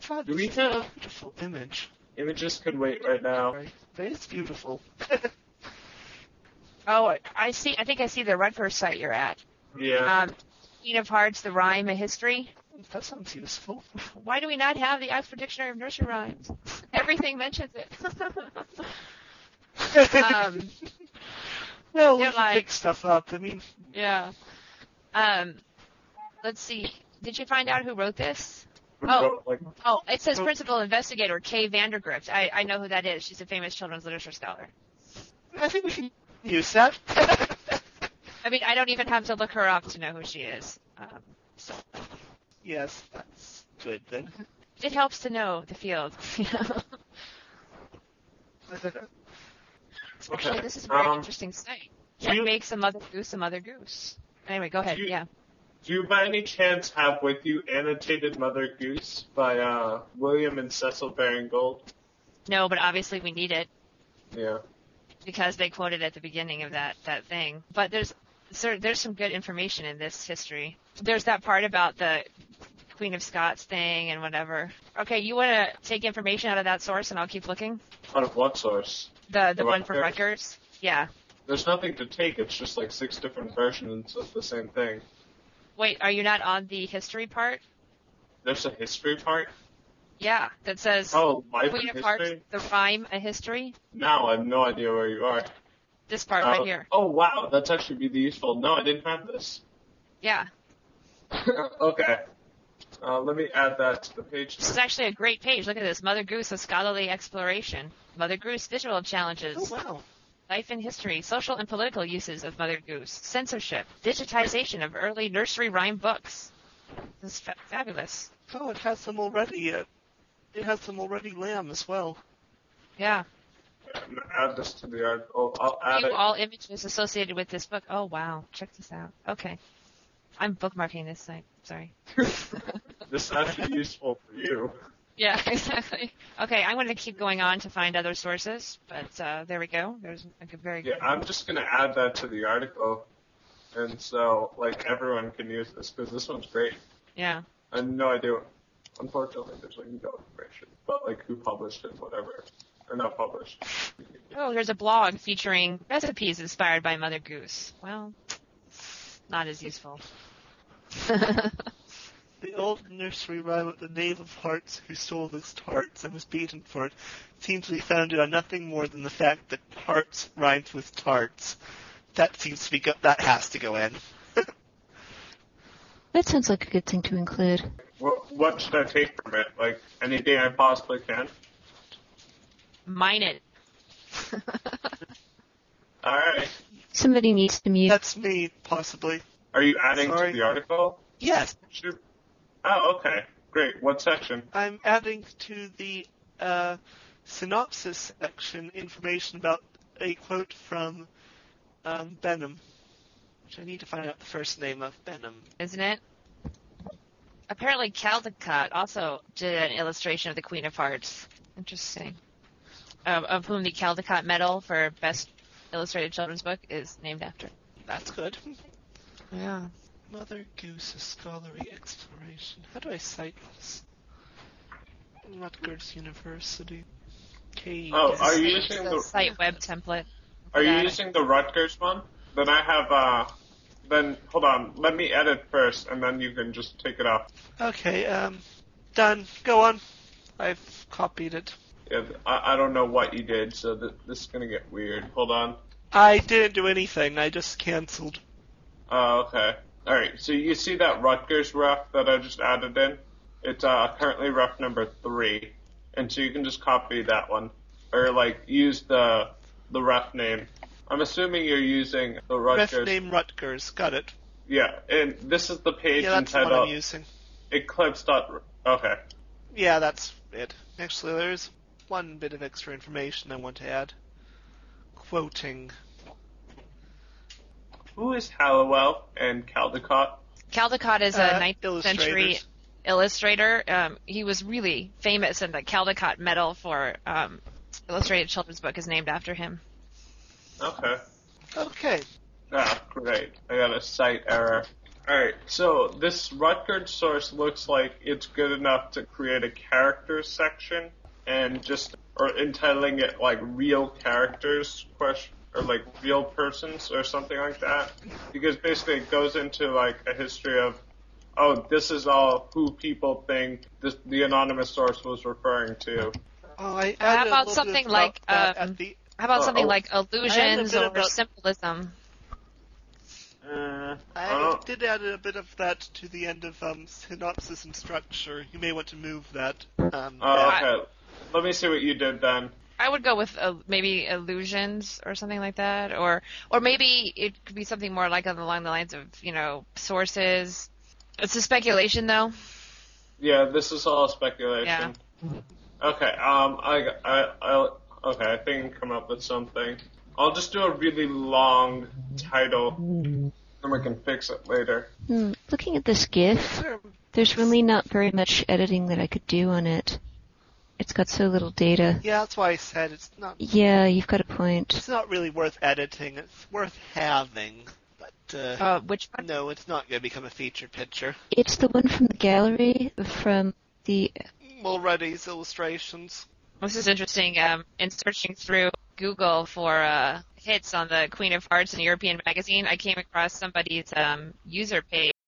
God, Do we this is a have beautiful image. images? Could wait right now. Right? That is beautiful. Oh, I see. I think I see the Rutgers site you're at. Yeah. Queen of Hearts, the rhyme, a history. That sounds useful. Why do we not have the Oxford Dictionary of Nursery Rhymes? Everything mentions it. Well, we they're can like- pick stuff up. I mean, Yeah. Let's see. Did you find out who wrote this? Like, Oh, it says principal investigator Kay Vandergrift. I know who that is. She's a famous children's literature scholar. I think we can use that. I mean, I don't even have to look her up to know who she is. So Yes, that's good then. it helps to know the field. Actually, this is a very interesting site. What makes a mother goose a mother goose? Anyway, go ahead. Yeah. Do you by any chance have with you Annotated Mother Goose by William and Cecil Baring-Gould? No, but obviously we need it Yeah. because they quoted at the beginning of that thing. But there's some good information in this history. There's that part about the Queen of Scots thing and whatever. Okay, you want to take information out of that source and I'll keep looking? Out of what source? The one from Rutgers? Rutgers? Yeah. There's nothing to take. It's just like 6 different versions of the same thing. Wait, are you not on the history part? There's a history part? Yeah, that says Oh, life Queen and of Hearts, history? the rhyme, a history. Now I have no idea where you are. This part right here. Oh, wow. That's actually really useful. No, I didn't have this. Yeah. Okay. Let me add that to the page. This is actually a great page. Look at this. Mother Goose, a scholarly exploration. Mother Goose visual challenges. Oh, wow. Life and history, social and political uses of Mother Goose, censorship, digitization of early nursery rhyme books. This is fabulous. Oh, it has some already. It has some already lamb as well. Yeah. I'm going to add this to the article. I'll add View it. all images associated with this book. Oh, wow. Check this out. Okay. I'm bookmarking this site. Sorry. This is actually useful for you. Yeah, exactly. Okay, I'm going to keep going on to find other sources, but there we go. There's a very good. Yeah, I'm just going to add that to the article. And so, like, everyone can use this, because this one's great. Yeah. I have no idea. Unfortunately, there's, like, no information. But, like, who published it, whatever. Or not published. Oh, there's a blog featuring recipes inspired by Mother Goose. Well, not as useful. The old nursery rhyme of the knave of hearts who stole his tarts and was beaten for it seems to be founded on nothing more than the fact that hearts rhymes with tarts. That seems to be that has to go in. That sounds like a good thing to include. What should I take from it? Like, anything I possibly can? Mine it. Alright. Somebody needs to mute. That's me, possibly. Are you adding Sorry. to the article? Yes, Sure. Oh, okay. Great. What section? I'm adding to the synopsis section information about a quote from Benham, which I need to find out the first name of Benham. Isn't it? Apparently Caldecott also did an illustration of the Queen of Hearts. Interesting. Of whom the Caldecott Medal for Best Illustrated Children's Book is named after. That's good. Yeah. Mother Goose, a scholarly exploration. How do I cite this? Rutgers University. Cage. Oh, are you It's using a the site web template. Are you that. using the Rutgers one? Then I have then hold on, let me edit first and then you can just take it off. Okay, done. Go on. I've copied it. Yeah, I don't know what you did, so this is gonna get weird. Hold on. I didn't do anything. I just canceled. Oh, okay. Alright, so you see that Rutgers ref that I just added in? It's currently ref number 3. And so you can just copy that one. Or like use the ref name. I'm assuming you're using the Rutgers. Ref name Rutgers. Got it. Yeah, and this is the page Yeah, that's the one I'm entitled using. Eclipse. Okay. Yeah, that's it. Actually, there's one bit of extra information I want to add. Quoting. Who is Hallowell and Caldecott? Caldecott is a 19th century illustrators. illustrator. He was really famous, and the Caldecott Medal for Illustrated Children's Book is named after him. Okay. Okay. Ah, great. I got a site error. Alright, so this Rutgers source looks like it's good enough to create a characters section and or entitling it like real characters question, or like real persons or something like that. Because basically it goes into like a history of, oh, this is all who people think the anonymous source was referring to. Oh, I How added a about little something bit like about that at the. how about something like I had a illusions bit or about- symbolism? I did add a bit of that to the end of synopsis and structure. You may want to move that. Okay. Let me see what you did then. I would go with maybe illusions or something like that, or maybe it could be something more like along the lines of sources. It's a speculation though. Yeah, this is all speculation. Okay. Okay. I think I can come up with something. I'll just do a really long title, and we can fix it later. Looking at this GIF, there's really not very much editing that I could do on it. It's got so little data. Yeah, that's why I said it's not. Yeah, you've got a point. It's not really worth editing. It's worth having, but Which one? no, it's not going to become a featured picture. It's the one from the gallery, from the... Mulready's illustrations. This is interesting. In searching through Google for hits on the Queen of Hearts in European magazine, I came across somebody's user page